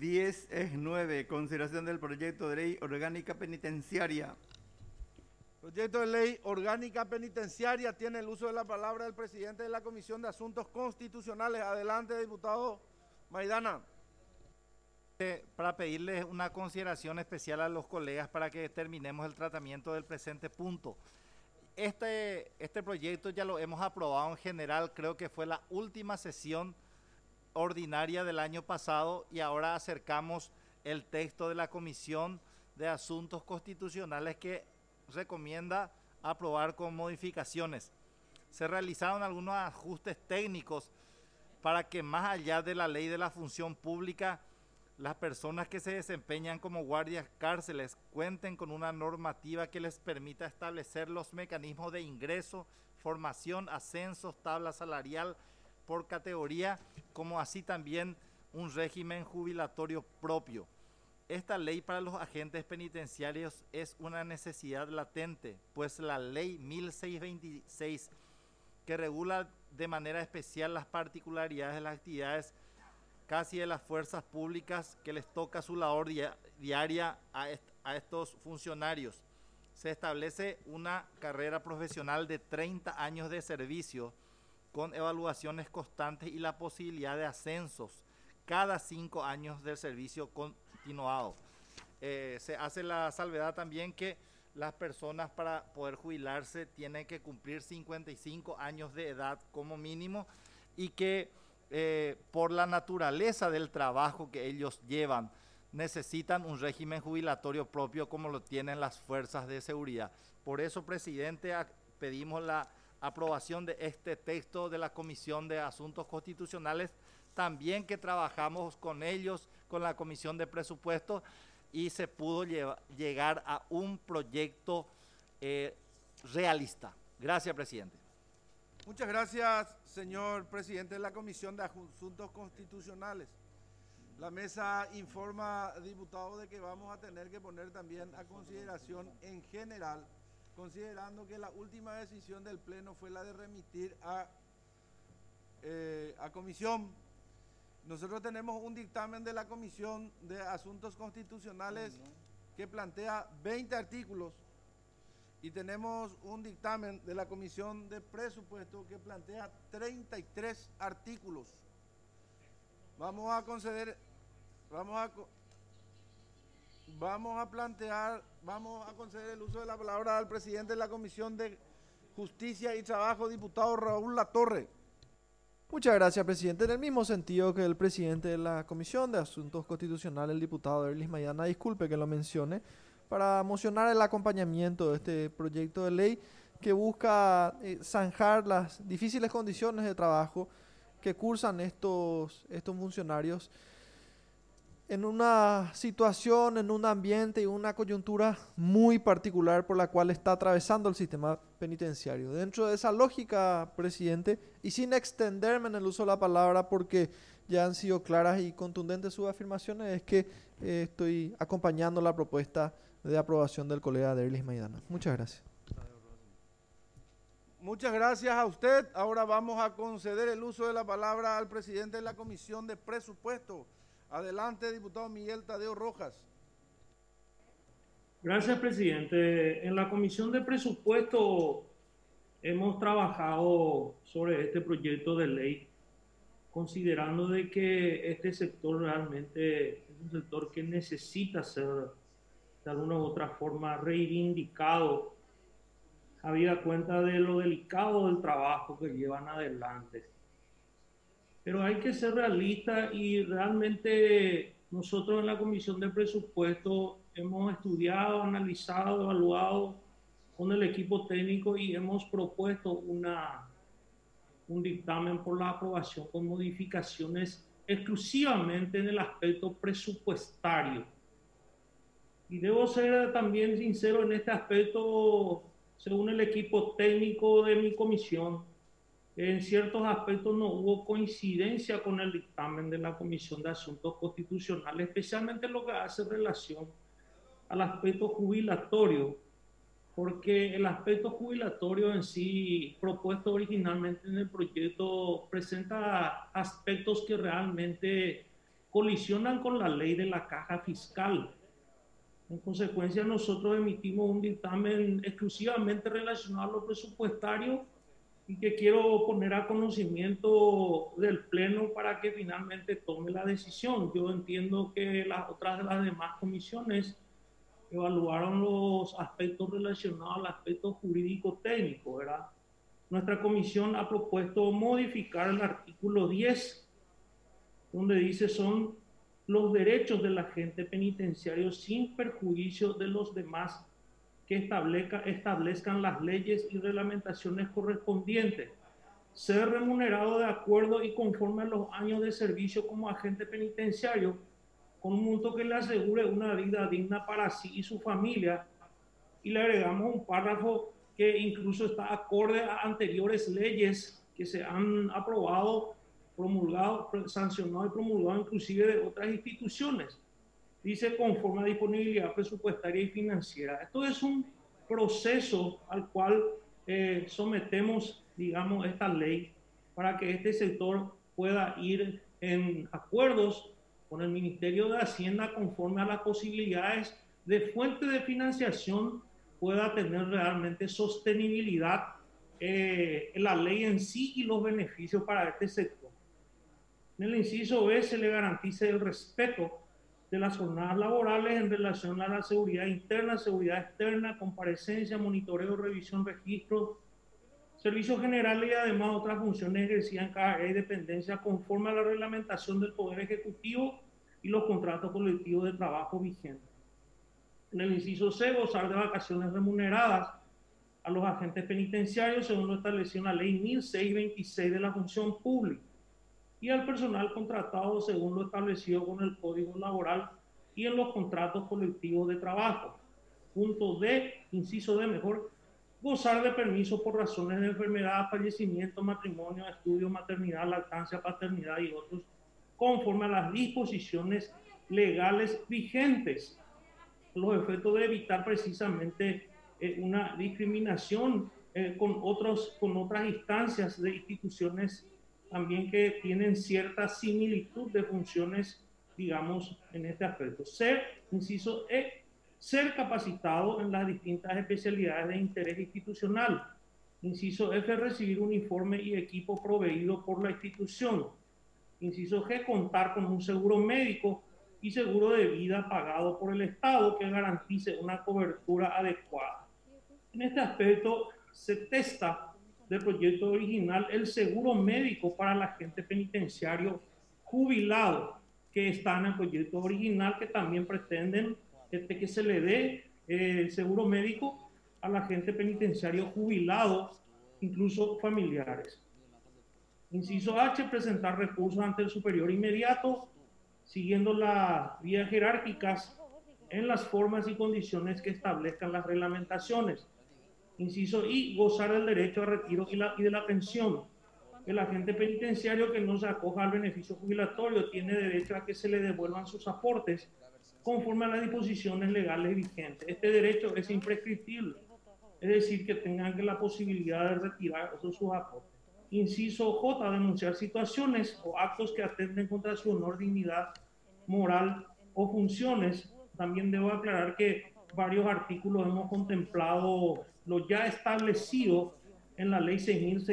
10 es 9. Consideración del proyecto de ley orgánica penitenciaria. Proyecto de ley orgánica penitenciaria. Tiene el uso de la palabra el presidente de la Comisión de Asuntos Constitucionales. Adelante, diputado Maidana. Para pedirles una consideración especial a los colegas para que terminemos el tratamiento del presente punto. Este proyecto ya lo hemos aprobado en general, creo que fue la última sesión ordinaria del año pasado y ahora acercamos el texto de la Comisión de Asuntos Constitucionales que recomienda aprobar con modificaciones. Se realizaron algunos ajustes técnicos para que más allá de la ley de la función pública, las personas que se desempeñan como guardias cárceles cuenten con una normativa que les permita establecer los mecanismos de ingreso, formación, ascensos, tabla salarial por categoría, como así también un régimen jubilatorio propio. Esta ley para los agentes penitenciarios es una necesidad latente, pues la ley 1626, que regula de manera especial las particularidades de las actividades casi de las fuerzas públicas que les toca su labor diaria a estos funcionarios. Se establece una carrera profesional de 30 años de servicio con evaluaciones constantes y la posibilidad de ascensos cada 5 años del servicio continuado. Se hace la salvedad también que las personas para poder jubilarse tienen que cumplir 55 años de edad como mínimo y que por la naturaleza del trabajo que ellos llevan, necesitan un régimen jubilatorio propio como lo tienen las fuerzas de seguridad. Por eso, presidente, pedimos la aprobación de este texto de la Comisión de Asuntos Constitucionales, también que trabajamos con ellos, con la Comisión de Presupuestos, y se pudo llegar a un proyecto realista. Gracias, presidente. Muchas gracias, señor presidente de la Comisión de Asuntos Constitucionales. La mesa informa, diputado, de que vamos a tener que poner también a consideración en general, considerando que la última decisión del Pleno fue la de remitir a comisión. Nosotros tenemos un dictamen de la Comisión de Asuntos Constitucionales que plantea 20 artículos. Y tenemos un dictamen de la Comisión de Presupuesto que plantea 33 artículos. Vamos a conceder el uso de la palabra al presidente de la Comisión de Justicia y Trabajo, diputado Raúl Latorre. Muchas gracias, presidente. En el mismo sentido que el presidente de la Comisión de Asuntos Constitucionales, el diputado Derlis Maidana, disculpe que lo mencione, para mocionar el acompañamiento de este proyecto de ley que busca zanjar las difíciles condiciones de trabajo que cursan estos funcionarios en una situación, en un ambiente y una coyuntura muy particular por la cual está atravesando el sistema penitenciario. Dentro de esa lógica, presidente, y sin extenderme en el uso de la palabra porque ya han sido claras y contundentes sus afirmaciones, es que estoy acompañando la propuesta de aprobación del colega Derlis Maidana. Muchas gracias. Muchas gracias a usted. Ahora vamos a conceder el uso de la palabra al presidente de la Comisión de Presupuesto. Adelante, diputado Miguel Tadeo Rojas. Gracias, presidente. En la Comisión de Presupuesto hemos trabajado sobre este proyecto de ley, considerando de que este sector realmente es un sector que necesita ser de alguna u otra forma reivindicado, habida cuenta de lo delicado del trabajo que llevan adelante. Pero hay que ser realistas y realmente nosotros en la Comisión de Presupuesto hemos estudiado, analizado, evaluado con el equipo técnico y hemos propuesto un dictamen por la aprobación con modificaciones exclusivamente en el aspecto presupuestario. Y debo ser también sincero en este aspecto, según el equipo técnico de mi comisión, en ciertos aspectos no hubo coincidencia con el dictamen de la Comisión de Asuntos Constitucionales, especialmente en lo que hace relación al aspecto jubilatorio, porque el aspecto jubilatorio en sí, propuesto originalmente en el proyecto, presenta aspectos que realmente colisionan con la ley de la caja fiscal. En consecuencia, nosotros emitimos un dictamen exclusivamente relacionado a lo presupuestario y que quiero poner a conocimiento del Pleno para que finalmente tome la decisión. Yo entiendo que las demás comisiones evaluaron los aspectos relacionados al aspecto jurídico-técnico, ¿verdad? Nuestra comisión ha propuesto modificar el artículo 10, donde dice son los derechos del agente penitenciario sin perjuicio de los demás que establezcan las leyes y reglamentaciones correspondientes, ser remunerado de acuerdo y conforme a los años de servicio como agente penitenciario, con un monto que le asegure una vida digna para sí y su familia. Y le agregamos un párrafo que incluso está acorde a anteriores leyes que se han aprobado, promulgado, sancionado y promulgado inclusive de otras instituciones. Dice conforme a disponibilidad presupuestaria y financiera. Esto es un proceso al cual sometemos, digamos, esta ley para que este sector pueda ir en acuerdos con el Ministerio de Hacienda conforme a las posibilidades de fuente de financiación pueda tener realmente sostenibilidad la ley en sí y los beneficios para este sector. En el inciso B se le garantice el respeto de las jornadas laborales en relación a la seguridad interna, seguridad externa, comparecencia, monitoreo, revisión, registro, servicios generales y además otras funciones ejercidas en cada área y dependencia conforme a la reglamentación del Poder Ejecutivo y los contratos colectivos de trabajo vigentes. En el inciso C, gozar de vacaciones remuneradas a los agentes penitenciarios según lo establecido en la ley 1626 de la función pública y al personal contratado según lo establecido con el Código Laboral y en los contratos colectivos de trabajo. Punto D, inciso D mejor, gozar de permiso por razones de enfermedad, fallecimiento, matrimonio, estudio, maternidad, lactancia, paternidad y otros, conforme a las disposiciones legales vigentes, los efectos de evitar precisamente una discriminación con otras instancias de instituciones también que tienen cierta similitud de funciones, digamos, en este aspecto. Inciso E, ser capacitado en las distintas especialidades de interés institucional. Inciso F, recibir uniforme y equipo proveído por la institución. Inciso G, contar con un seguro médico y seguro de vida pagado por el Estado que garantice una cobertura adecuada. En este aspecto se testa del proyecto original el seguro médico para el agente penitenciario jubilado que está en el proyecto original, que también pretenden que se le dé el seguro médico al agente penitenciario jubilado, incluso familiares. Inciso H, presentar recursos ante el superior inmediato, siguiendo las vías jerárquicas en las formas y condiciones que establezcan las reglamentaciones. Inciso I, gozar del derecho a retiro y de la pensión. El agente penitenciario que no se acoja al beneficio jubilatorio tiene derecho a que se le devuelvan sus aportes conforme a las disposiciones legales vigentes. Este derecho es imprescriptible, es decir, que tengan la posibilidad de retirar sus aportes. Inciso J, denunciar situaciones o actos que atenten contra su honor, dignidad moral o funciones. También debo aclarar que varios artículos hemos contemplado lo ya establecido en la ley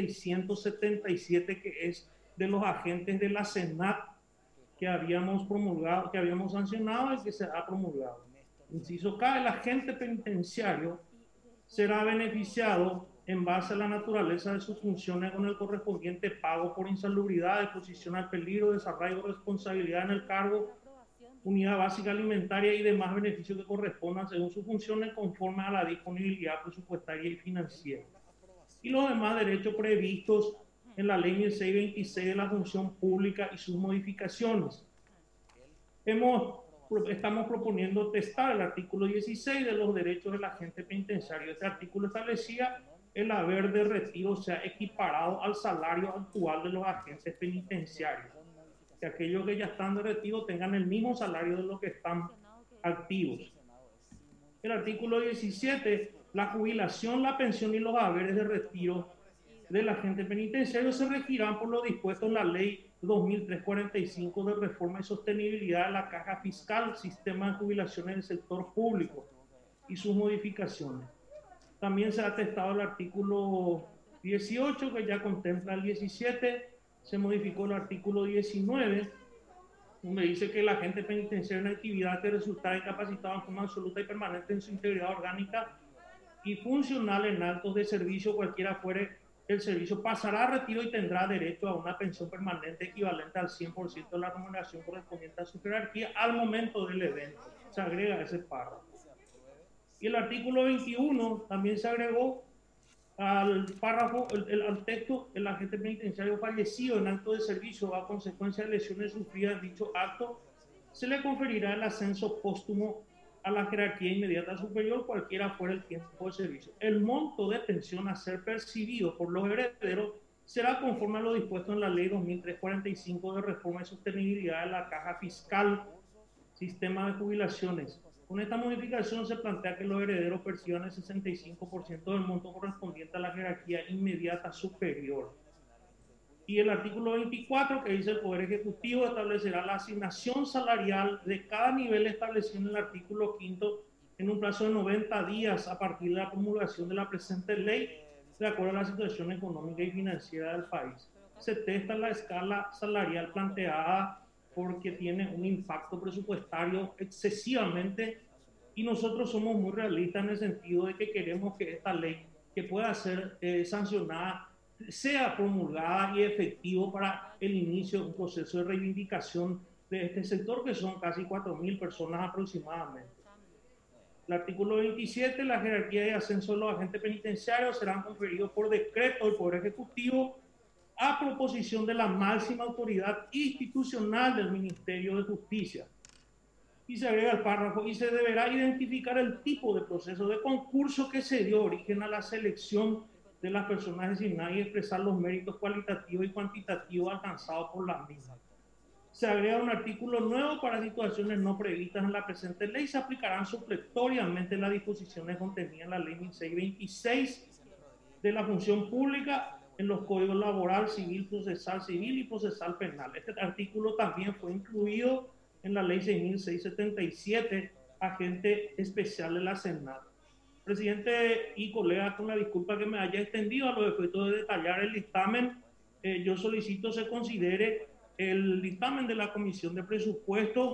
6.677, que es de los agentes de la SENAT que habíamos promulgado, que habíamos sancionado y que se ha promulgado. Inciso K, el agente penitenciario será beneficiado en base a la naturaleza de sus funciones con el correspondiente pago por insalubridad, exposición al peligro, desarraigo, responsabilidad en el cargo, unidad básica alimentaria y demás beneficios que correspondan según sus funciones conforme a la disponibilidad presupuestaria y financiera. Y los demás derechos previstos en la ley 1626 de la función pública y sus modificaciones. Estamos proponiendo testar el artículo 16 de los derechos del agente penitenciario. Este artículo establecía el haber de retiro sea equiparado al salario actual de los agentes penitenciarios. Que aquellos que ya están de retiro tengan el mismo salario de los que están activos. El artículo 17, la jubilación, la pensión y los haberes de retiro del agente penitenciario se regirán por lo dispuesto en la Ley 2345 de reforma y sostenibilidad de la caja fiscal, sistema de jubilaciones del sector público y sus modificaciones. También se ha atestado el artículo 18, que ya contempla el 17, se modificó el artículo 19, donde dice que el agente penitenciario en actividad que resulta incapacitado en forma absoluta y permanente en su integridad orgánica y funcional en actos de servicio, cualquiera fuere el servicio, pasará a retiro y tendrá derecho a una pensión permanente equivalente al 100% de la remuneración correspondiente a su jerarquía al momento del evento. Se agrega ese párrafo. Y el artículo 21 también se agregó al párrafo, al texto: el agente penitenciario fallecido en acto de servicio a consecuencia de lesiones sufridas en dicho acto, se le conferirá el ascenso póstumo a la jerarquía inmediata superior, cualquiera fuera el tiempo de servicio. El monto de pensión a ser percibido por los herederos será conforme a lo dispuesto en la Ley 2345 de reforma y sostenibilidad de la caja fiscal, sistema de jubilaciones. Con esta modificación se plantea que los herederos perciban el 65% del monto correspondiente a la jerarquía inmediata superior. Y el artículo 24, que dice: el Poder Ejecutivo establecerá la asignación salarial de cada nivel establecido en el artículo 5 en un plazo de 90 días a partir de la promulgación de la presente ley, de acuerdo a la situación económica y financiera del país. Se testa la escala salarial planteada porque tiene un impacto presupuestario excesivamente, y nosotros somos muy realistas en el sentido de que queremos que esta ley, que pueda ser sancionada, sea promulgada y efectivo para el inicio de un proceso de reivindicación de este sector, que son casi 4.000 personas aproximadamente. El artículo 27, la jerarquía y ascenso de los agentes penitenciarios serán conferidos por decreto del Poder Ejecutivo a proposición de la máxima autoridad institucional del Ministerio de Justicia. Y se agrega el párrafo: y se deberá identificar el tipo de proceso de concurso que se dio origen a la selección de las personas designadas y expresar los méritos cualitativos y cuantitativos alcanzados por las mismas. Se agrega un artículo nuevo para situaciones no previstas en la presente ley. Se aplicarán supletoriamente las disposiciones contenidas en la ley 1626 de la función pública en los códigos laboral, civil y procesal penal. Este artículo también fue incluido en la ley 6677, agente especial de la Senat. Presidente y colegas, con la disculpa que me haya extendido a los efectos de detallar el dictamen, yo solicito se considere el dictamen de la Comisión de Presupuestos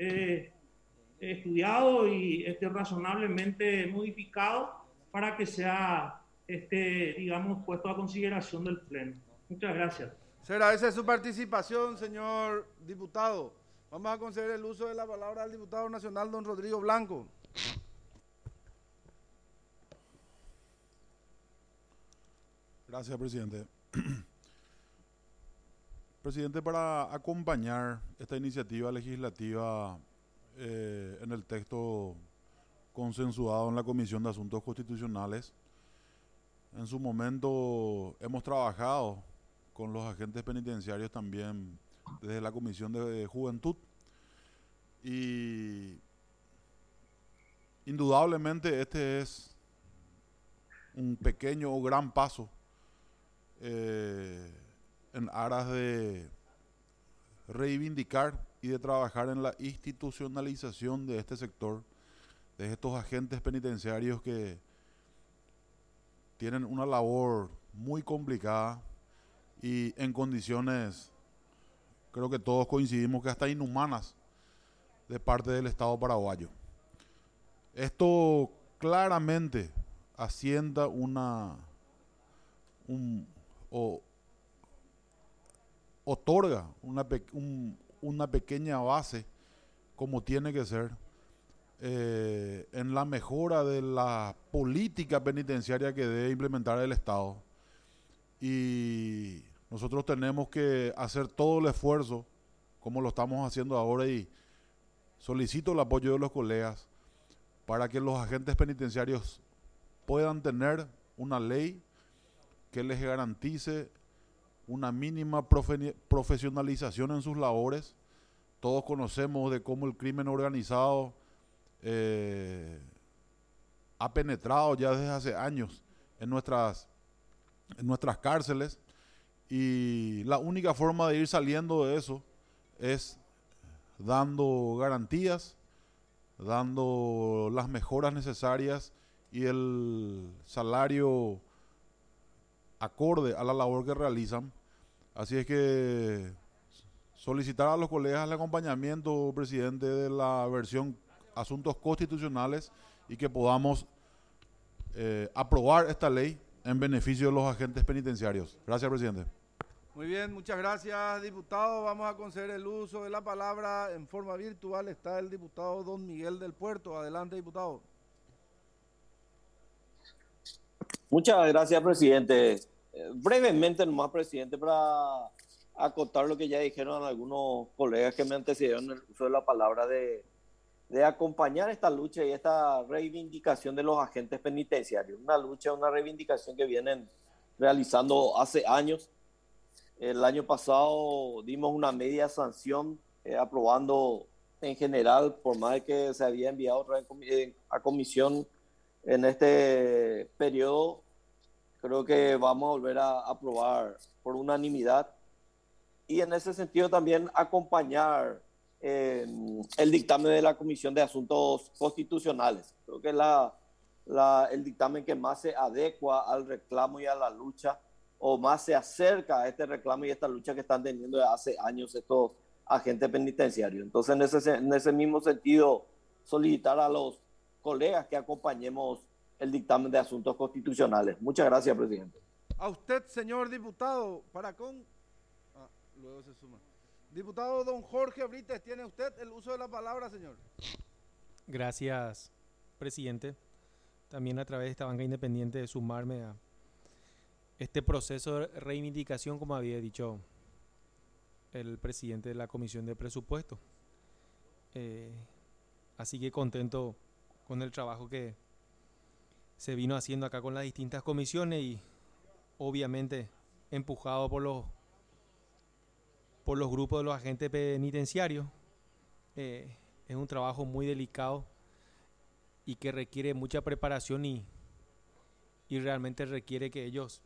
estudiado y razonablemente modificado para que sea, digamos, puesto a consideración del Pleno. Muchas gracias. Se agradece su participación, señor diputado. Vamos a conceder el uso de la palabra al diputado nacional, don Rodrigo Blanco. Gracias, presidente. Presidente, para acompañar esta iniciativa legislativa en el texto consensuado en la Comisión de Asuntos Constitucionales, en su momento hemos trabajado con los agentes penitenciarios también desde la Comisión de Juventud, y indudablemente este es un pequeño o gran paso en aras de reivindicar y de trabajar en la institucionalización de este sector, de estos agentes penitenciarios que tienen una labor muy complicada y en condiciones, creo que todos coincidimos, que hasta inhumanas de parte del Estado paraguayo. Esto claramente asienta otorga una pequeña base, como tiene que ser, en la mejora de la política penitenciaria que debe implementar el Estado. Y nosotros tenemos que hacer todo el esfuerzo, como lo estamos haciendo ahora, y solicito el apoyo de los colegas para que los agentes penitenciarios puedan tener una ley que les garantice una mínima profesionalización en sus labores. Todos conocemos de cómo el crimen organizado ha penetrado ya desde hace años en en nuestras cárceles, y la única forma de ir saliendo de eso es dando garantías, dando las mejoras necesarias y el salario acorde a la labor que realizan. Así es que solicitar a los colegas el acompañamiento, presidente, de la versión Asuntos Constitucionales y que podamos aprobar esta ley en beneficio de los agentes penitenciarios. Gracias, presidente. Muy bien, muchas gracias, diputado. Vamos a conceder el uso de la palabra en forma virtual. Está el diputado don Miguel del Puerto. Adelante, diputado. Muchas gracias, presidente. Brevemente nomás, presidente, para acotar lo que ya dijeron algunos colegas que me antecedieron en el uso de la palabra de acompañar esta lucha y esta reivindicación de los agentes penitenciarios. Una lucha, una reivindicación que vienen realizando hace años. El año pasado dimos una media sanción aprobando en general, por más de que se había enviado otra vez a comisión en este periodo. Creo que vamos a volver a aprobar por unanimidad y en ese sentido también acompañar el dictamen de la Comisión de Asuntos Constitucionales. Creo que es el dictamen que más se adecua al reclamo y a la lucha, o más se acerca a este reclamo y esta lucha que están teniendo desde hace años estos agentes penitenciarios. Entonces, en ese mismo sentido, solicitar a los colegas que acompañemos el dictamen de asuntos constitucionales. Muchas gracias, presidente. A usted, señor diputado, luego se suma. Diputado don Jorge Brites, tiene usted el uso de la palabra, señor. Gracias, presidente. También a través de esta banca independiente de sumarme a este proceso de reivindicación, como había dicho el presidente de la Comisión de Presupuesto. Así que contento con el trabajo que se vino haciendo acá con las distintas comisiones y obviamente empujado por los grupos de los agentes penitenciarios. Es un trabajo muy delicado y que requiere mucha preparación y realmente requiere que ellos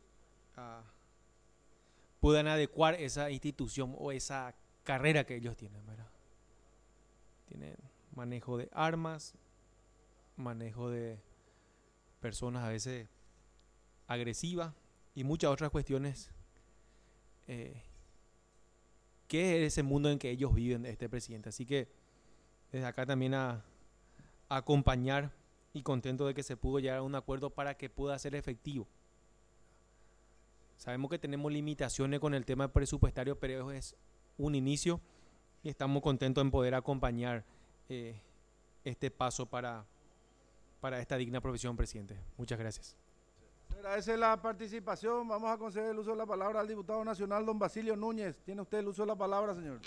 puedan adecuar esa institución o esa carrera que ellos tienen, ¿verdad? Tienen manejo de armas, manejo de personas a veces agresivas y muchas otras cuestiones que es ese mundo en que ellos viven, este presidente. Así que desde acá también a acompañar y contento de que se pudo llegar a un acuerdo para que pueda ser efectivo. Sabemos que tenemos limitaciones con el tema presupuestario, pero es un inicio y estamos contentos en poder acompañar este paso para esta digna profesión, presidente. Muchas gracias. Agradece la participación. Vamos a conceder el uso de la palabra al diputado nacional don Basilio Núñez. Tiene usted el uso de la palabra, señor.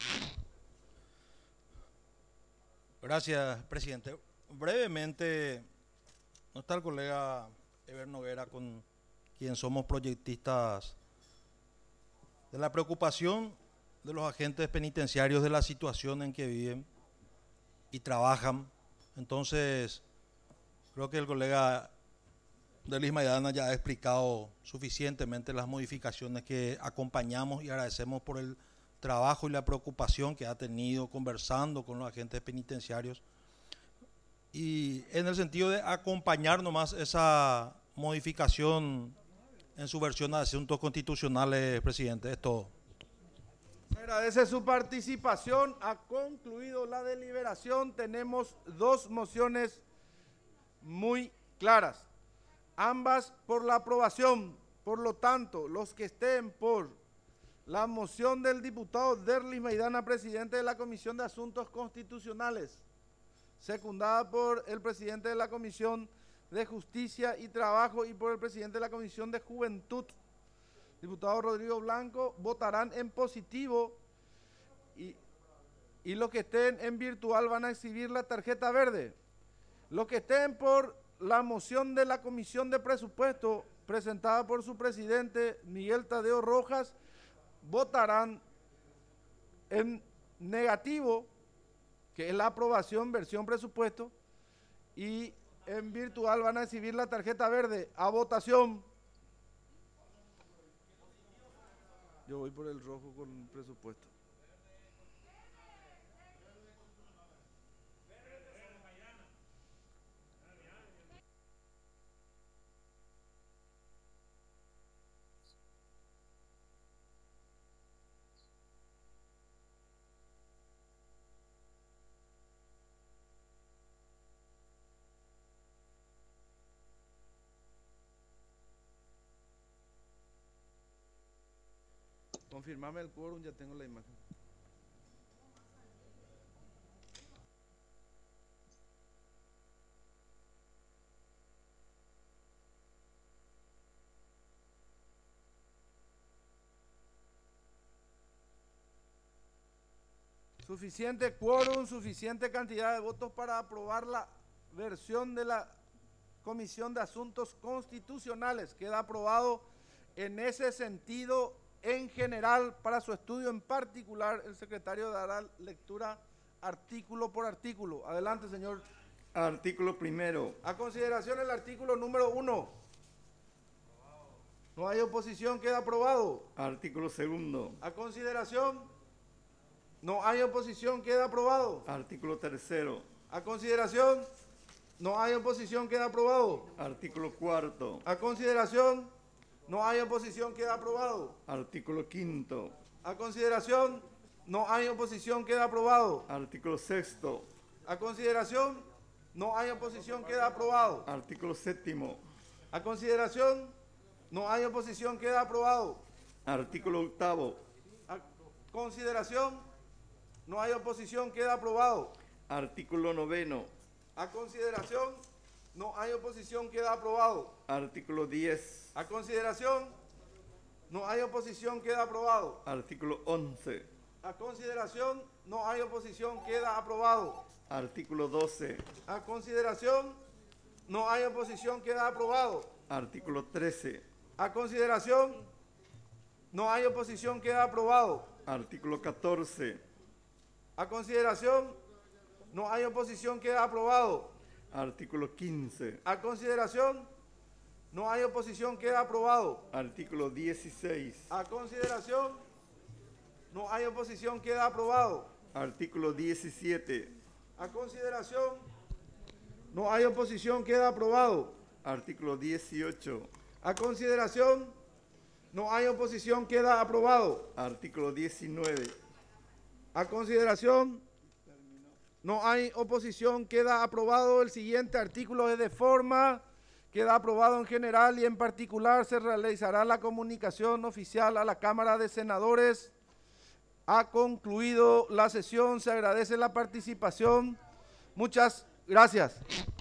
Gracias, presidente. Brevemente, no está el colega Eber Noguera, con quien somos proyectistas de la preocupación de los agentes penitenciarios, de la situación en que viven y trabajan. Entonces, creo que el colega Derlis Maidana ya ha explicado suficientemente las modificaciones que acompañamos y agradecemos por el trabajo y la preocupación que ha tenido conversando con los agentes penitenciarios. Y en el sentido de acompañar nomás esa modificación en su versión de asuntos constitucionales, presidente, es todo. Agradece su participación. Ha concluido la deliberación. Tenemos dos mociones muy claras, ambas por la aprobación. Por lo tanto, los que estén por la moción del diputado Derlis Maidana, presidente de la Comisión de Asuntos Constitucionales, secundada por el presidente de la Comisión de Justicia y Trabajo y por el presidente de la Comisión de Juventud, diputado Rodrigo Blanco, votarán en positivo y los que estén en virtual van a exhibir la tarjeta verde. Los que estén por la moción de la Comisión de Presupuesto presentada por su presidente Miguel Tadeo Rojas votarán en negativo, que es la aprobación versión presupuesto, y en virtual van a exhibir la tarjeta verde. A votación. Yo voy por el rojo con presupuesto. Confirmame el quórum, ya tengo la imagen. Suficiente quórum, suficiente cantidad de votos para aprobar la versión de la Comisión de Asuntos Constitucionales. Queda aprobado en ese sentido en general. Para su estudio en particular, el secretario dará lectura artículo por artículo. Adelante, señor. Artículo primero. A consideración el artículo número 1. No hay oposición, queda aprobado. Artículo segundo. A consideración, no hay oposición, queda aprobado. Artículo tercero. A consideración, no hay oposición, queda aprobado. Artículo cuarto. A consideración, no hay oposición, queda aprobado. Artículo quinto. A consideración, no hay oposición, queda aprobado. Artículo sexto. A consideración, no hay oposición, queda aprobado. Artículo séptimo. A consideración, no hay oposición, queda aprobado. Artículo octavo. A consideración, no hay oposición, queda aprobado. Artículo noveno. A consideración, no hay oposición, queda aprobado. Artículo 10. A consideración, no hay oposición, queda aprobado. Artículo 11. A consideración, no hay oposición, queda aprobado. Artículo 12. A consideración, no hay oposición, queda aprobado. Artículo 13. A consideración, no hay oposición, queda aprobado. Artículo 14. A consideración, no hay oposición, queda aprobado. Artículo 15. A consideración, no hay oposición, queda aprobado. Artículo 16. A consideración, no hay oposición, queda aprobado. Artículo 17. A consideración, no hay oposición, queda aprobado. Artículo 18. A consideración, no hay oposición, queda aprobado. Artículo 19. A consideración, no hay oposición, queda aprobado. El siguiente artículo es de forma, queda aprobado en general y en particular se realizará la comunicación oficial a la Cámara de Senadores. Ha concluido la sesión, se agradece la participación. Muchas gracias.